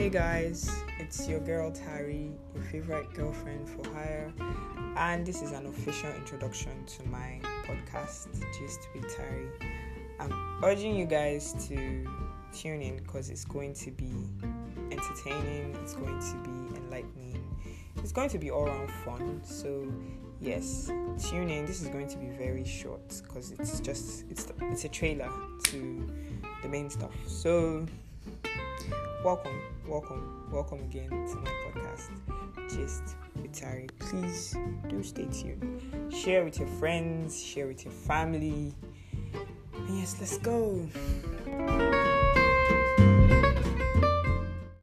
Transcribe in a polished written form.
Hey guys, it's your girl Tari, your favorite girlfriend for hire, and this is an official introduction to my podcast, Gist with Tari. I'm urging you guys to tune in because it's going to be entertaining, it's going to be enlightening, it's going to be all around fun. So yes, tune in. This is going to be very short because it's a trailer to the main stuff. So welcome again to my podcast, Gist with Tari. Please do stay tuned. Share with your friends, share with your family. And yes, let's go.